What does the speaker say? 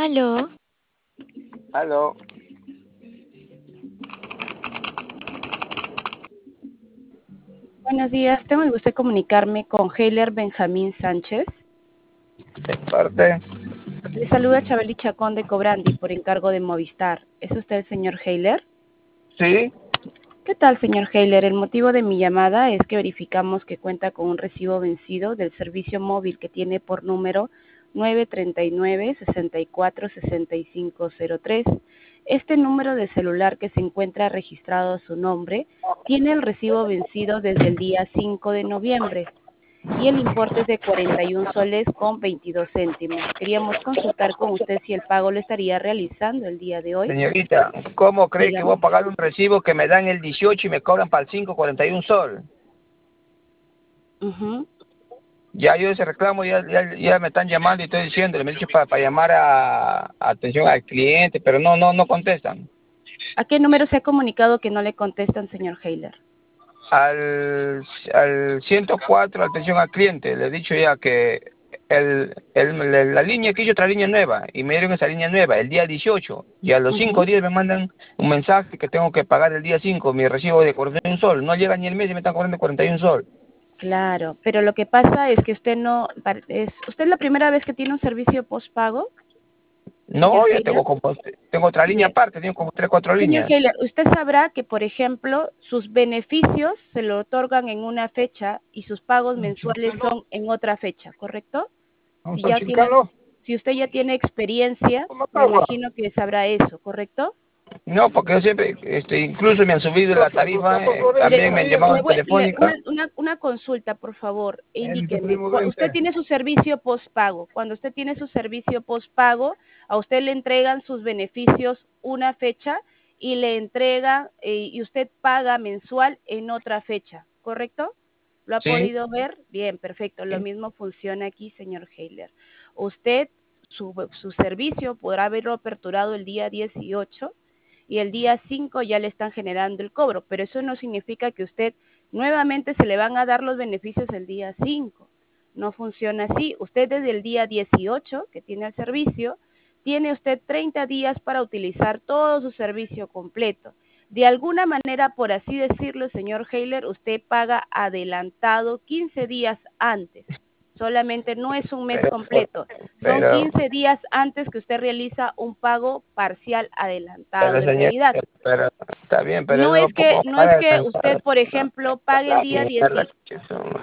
Aló, Aló, Buenos días, tengo el gusto de comunicarme con Heiler Benjamín Sánchez. de parte. Le saluda Chabeli Chacón de Cobrandi por encargo de Movistar. ¿Es usted el señor Heiler? Sí, ¿Qué tal, señor Heiler? El motivo de mi llamada es que verificamos que cuenta con un recibo vencido del servicio móvil que tiene por número 939-646503. Este número de celular que se encuentra registrado a su nombre tiene el recibo vencido desde el día 5 de noviembre y el importe es de 41 soles con 22 céntimos. Queríamos consultar con usted si el pago lo estaría realizando el día de hoy. señorita, ¿cómo cree que voy Dígame. a pagar un recibo que me dan el 18 y me cobran para el 5 41 sol? Ujú. Ya yo ese reclamo, ya me están llamando y estoy diciendo, me han dicho para llamar a atención al cliente, pero no contestan. ¿A qué número se ha comunicado que no le contestan, señor Heiler? Al 104, atención al cliente, le he dicho ya que la línea que hizo otra línea nueva y me dieron esa línea nueva el día 18 y a los 5 Ujú. días me mandan un mensaje que tengo que pagar el día 5 mi recibo de 41 sol, no llega ni el mes y me están cobrando 41 sol. Claro, pero lo que pasa es que usted no, ¿usted es la primera vez que tiene un servicio postpago, señor No, ya Heiler? tengo otra línea Bien. aparte, tengo como 3 4 Señor líneas. Heiler, usted sabrá que, por ejemplo, sus beneficios se lo otorgan en una fecha y sus pagos mensuales son en otra fecha, ¿correcto? Vamos Si a ya tiene, chicarlo. si usted ya tiene experiencia, me imagino que sabrá eso, ¿correcto? No, porque yo siempre, incluso me han subido la tarifa, Mire, también me han llamado en mire, telefónica. una consulta, por favor, Tu indíqueme. primo Usted vente. tiene su servicio postpago. Cuando usted tiene su servicio postpago, a usted le entregan sus beneficios una fecha y le entregan y usted paga mensual en otra fecha, ¿correcto? ¿Lo ha Sí. podido ver? Bien, perfecto. Lo mismo funciona aquí, señor Heiler. Usted, su servicio podrá haberlo aperturado el día 18 y el día 5 ya le están generando el cobro, pero eso no significa que usted nuevamente se le van a dar los beneficios el día 5. No funciona así. Usted desde el día 18 que tiene el servicio, tiene usted 30 días para utilizar todo su servicio completo. De alguna manera, por así decirlo, señor Heiler, usted paga adelantado 15 días antes. Solamente no es un mes Pero, completo, son pero, 15 días antes que usted realiza un pago parcial adelantado. pero En señor, realidad, pero está bien, pero no no es puedo que pagar usted, adelantado. por ejemplo, pague el día 10 Mierda,